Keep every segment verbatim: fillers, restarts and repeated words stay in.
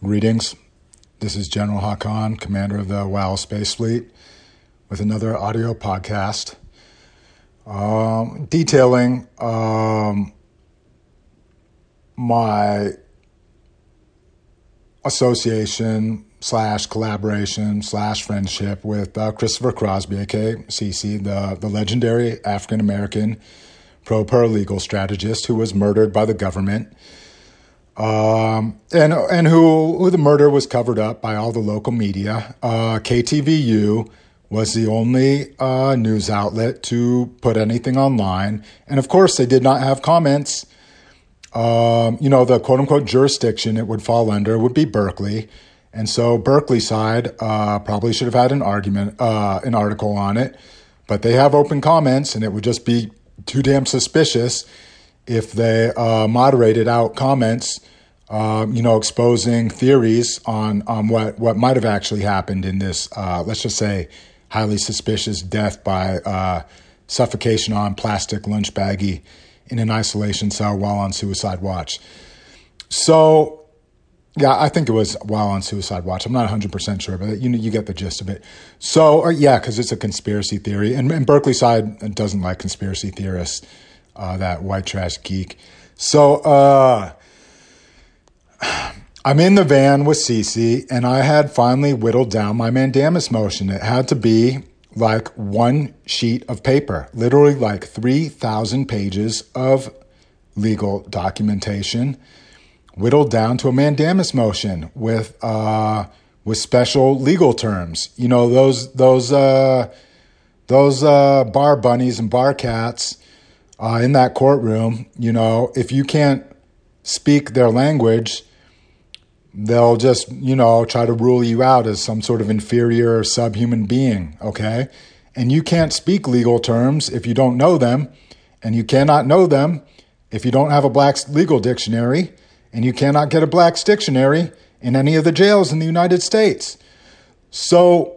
Greetings. This is General Hakan, commander of the WOW Space Fleet, with another audio podcast um, detailing um, my association slash collaboration slash friendship with uh, Christopher Crosby, aka Cece, the, the legendary African-American pro-paralegal strategist who was murdered by the government. Um, and and who, who the murder was covered up by all the local media. Uh, K T V U was the only uh, news outlet to put anything online. And of course, they did not have comments. Um, you know, the quote-unquote jurisdiction it would fall under would be Berkeley. And so Berkeley side uh, probably should have had an argument, uh, an article on it. But they have open comments, and it would just be too damn suspicious if they uh, moderated out comments, um, you know, exposing theories on, on what, what might have actually happened in this, uh, let's just say, highly suspicious death by uh, suffocation on plastic lunch baggie in an isolation cell while on suicide watch. So, yeah, I think it was while on suicide watch. I'm not one hundred percent sure, but you know, you get the gist of it. So, or, yeah, because it's a conspiracy theory. And, and Berkeley side doesn't like conspiracy theorists. Uh, that white trash geek. So uh, I'm in the van with Cece, and I had finally whittled down my mandamus motion. It had to be like one sheet of paper, literally like three thousand pages of legal documentation, whittled down to a mandamus motion with uh, with special legal terms. You know, those those uh, those uh, bar bunnies and bar cats. Uh, in that courtroom, you know, if you can't speak their language, they'll just, you know, try to rule you out as some sort of inferior subhuman being, okay? And you can't speak legal terms if you don't know them, and you cannot know them if you don't have a Black's legal dictionary, and you cannot get a Black's dictionary in any of the jails in the United States. So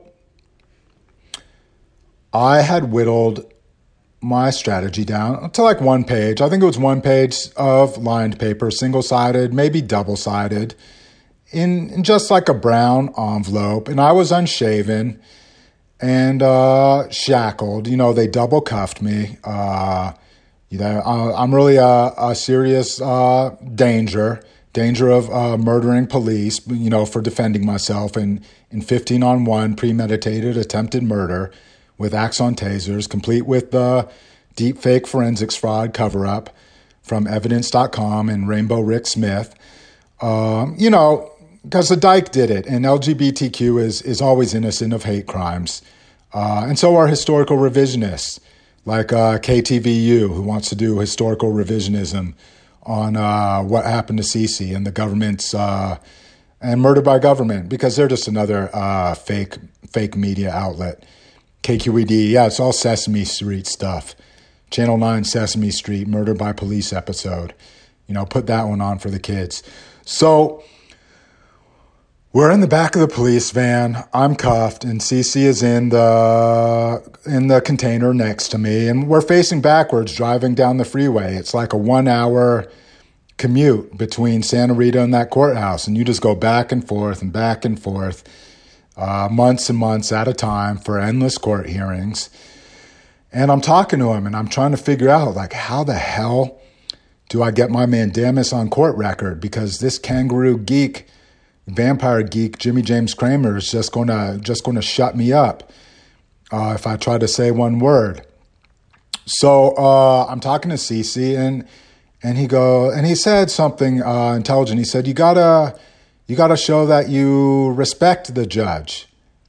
I had whittled my strategy down to like one page. I think it was one page of lined paper, single-sided, maybe double-sided, in, in just like a brown envelope. And I was unshaven and uh, shackled. You know, they double cuffed me. Uh, you know, I'm really a, a serious uh, danger, danger of uh, murdering police, you know, for defending myself in, in fifteen on one premeditated attempted murder with Axon tasers, complete with the deep fake forensics fraud cover-up from evidence dot com and Rainbow Rick Smith. Um, you know, because the Dyke did it, and L G B T Q is, is always innocent of hate crimes. Uh, and so are historical revisionists, like uh, K T V U, who wants to do historical revisionism on uh, what happened to Cece and the government's, uh, and murder by government, because they're just another uh, fake fake media outlet. K Q E D, yeah, it's all Sesame Street stuff. Channel nine Sesame Street, Murder by Police episode. You know, put that one on for the kids. So we're in the back of the police van. I'm cuffed, and Cece is in the in the container next to me, and we're facing backwards, driving down the freeway. It's like a one-hour commute between Santa Rita and that courthouse, and you just go back and forth and back and forth. Uh, months and months at a time for endless court hearings. And I'm talking to him, and I'm trying to figure out, like, how the hell do I get my mandamus on court record? Because this kangaroo geek, vampire geek, Jimmy James Kramer, is just going to just going to shut me up uh, if I try to say one word. So uh, I'm talking to Cece, and and he go and he said something uh, intelligent. He said, "You gotta." You got to show that you respect the judge."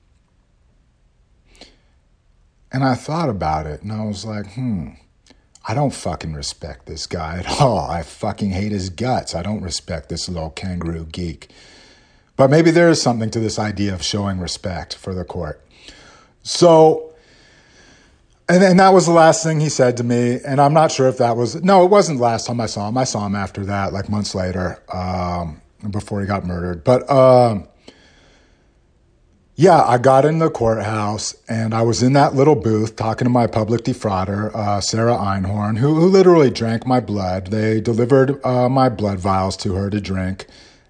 And I thought about it, and I was like, hmm, I don't fucking respect this guy at all. I fucking hate his guts. I don't respect this little kangaroo geek. But maybe there is something to this idea of showing respect for the court. So, and, and that was the last thing he said to me, and I'm not sure if that was, no, it wasn't the last time I saw him. I saw him after that, like months later. Um... before he got murdered. But, um, yeah, I got in the courthouse, and I was in that little booth talking to my public defrauder, uh, Sarah Einhorn, who, who literally drank my blood. They delivered uh, my blood vials to her to drink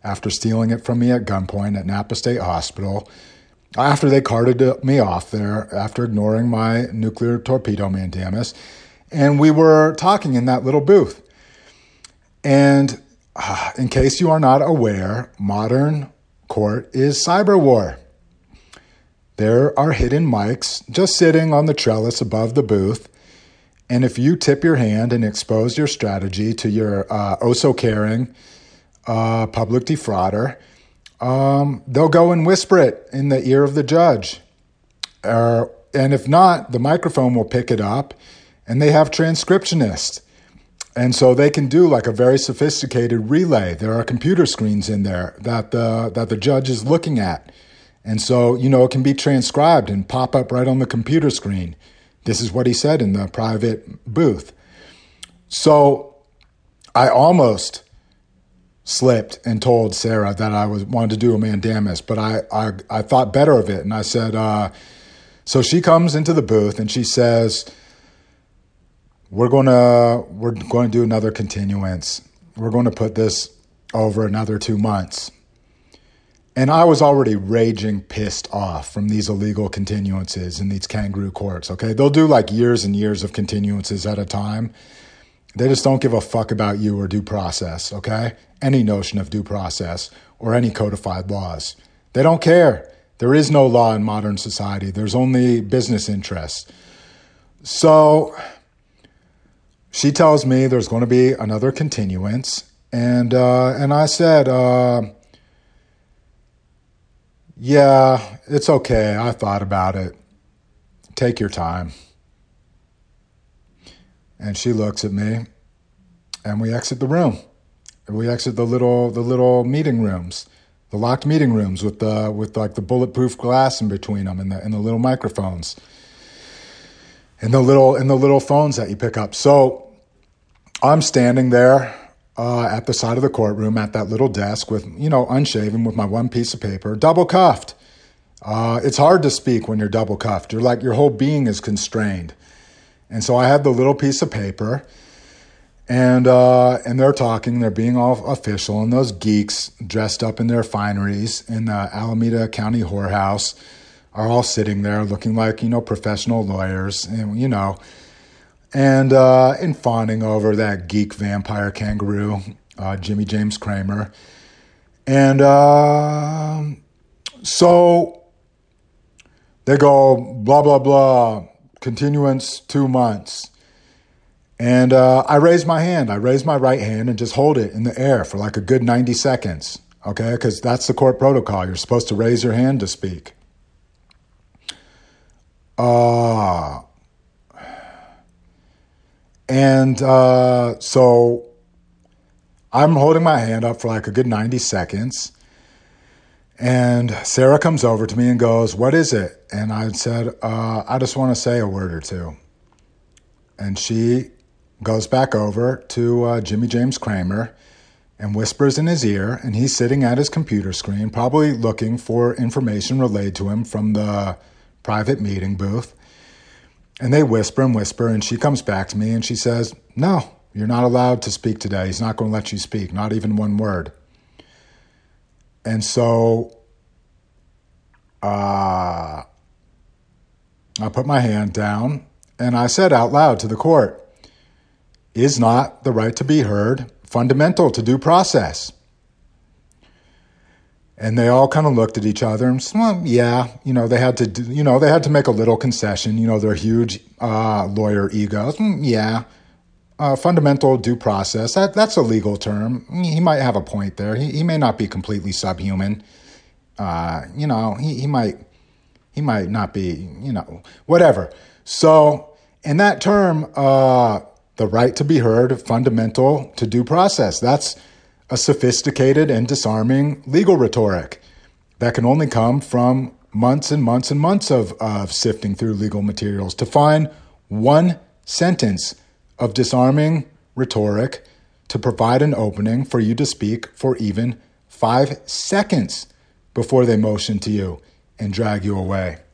after stealing it from me at gunpoint at Napa State Hospital, after they carted me off there, after ignoring my nuclear torpedo mandamus. And we were talking in that little booth. And uh, in case you are not aware, modern court is cyber war. There are hidden mics just sitting on the trellis above the booth. And if you tip your hand and expose your strategy to your uh, oh-so-caring uh, public defrauder, um, they'll go and whisper it in the ear of the judge. Uh, and if not, the microphone will pick it up, and they have transcriptionists. And so they can do like a very sophisticated relay. There are computer screens in there that the, that the judge is looking at. And so, you know, it can be transcribed and pop up right on the computer screen. This is what he said in the private booth. So I almost slipped and told Sarah that I was wanted to do a mandamus, but I, I, I thought better of it. And I said, uh, so she comes into the booth and she says, we're going to, we're going to do another continuance. We're going to put this over another two months. And I was already raging pissed off from these illegal continuances in these kangaroo courts, okay? They'll do like years and years of continuances at a time. They just don't give a fuck about you or due process, okay? Any notion of due process or any codified laws. They don't care. There is no law in modern society. There's only business interests. So she tells me there's going to be another continuance. And, uh, and I said, uh, yeah, it's okay. I thought about it. Take your time. And she looks at me, and we exit the room. We exit the little the little meeting rooms, the locked meeting rooms with the with like the bulletproof glass in between them, and the and the little microphones, and the little and the little phones that you pick up. So I'm standing there uh, at the side of the courtroom at that little desk with, you know, unshaven, with my one piece of paper, double cuffed. Uh, it's hard to speak when you're double cuffed. You're like your whole being is constrained. And so I have the little piece of paper, and uh, and they're talking, they're being all official, and those geeks dressed up in their fineries in the Alameda County whorehouse are all sitting there looking like, you know, professional lawyers, and you know, and uh, and fawning over that geek vampire kangaroo, uh, Jimmy James Kramer, and uh, so they go blah blah blah. Continuance two months. And uh, I raise my hand. I raise my right hand and just hold it in the air for like a good ninety seconds. Okay? Because that's the court protocol. You're supposed to raise your hand to speak. Uh, and uh, so I'm holding my hand up for like a good ninety seconds. And Sarah comes over to me and goes, "What is it?" And I said, uh, I just want to say a word or two. And she goes back over to uh, Jimmy James Kramer and whispers in his ear, and he's sitting at his computer screen, probably looking for information relayed to him from the private meeting booth. And they whisper and whisper, and she comes back to me and she says, "No, you're not allowed to speak today. He's not going to let you speak, not even one word." And so uh, I put my hand down and I said out loud to the court, "Is not the right to be heard fundamental to due process?" And they all kind of looked at each other and said, "Well, yeah, you know, they had to, do, you know, they had to make a little concession. You know, their huge uh, lawyer egos. Mm, yeah, uh, fundamental due process. That that's a legal term. He might have a point there. He he may not be completely subhuman. Uh, you know, he he might he might not be. You know, whatever. So, in that term, uh, the right to be heard, fundamental to due process. That's a sophisticated and disarming legal rhetoric that can only come from months and months and months of, of sifting through legal materials to find one sentence of disarming rhetoric to provide an opening for you to speak for even five seconds before they motion to you and drag you away.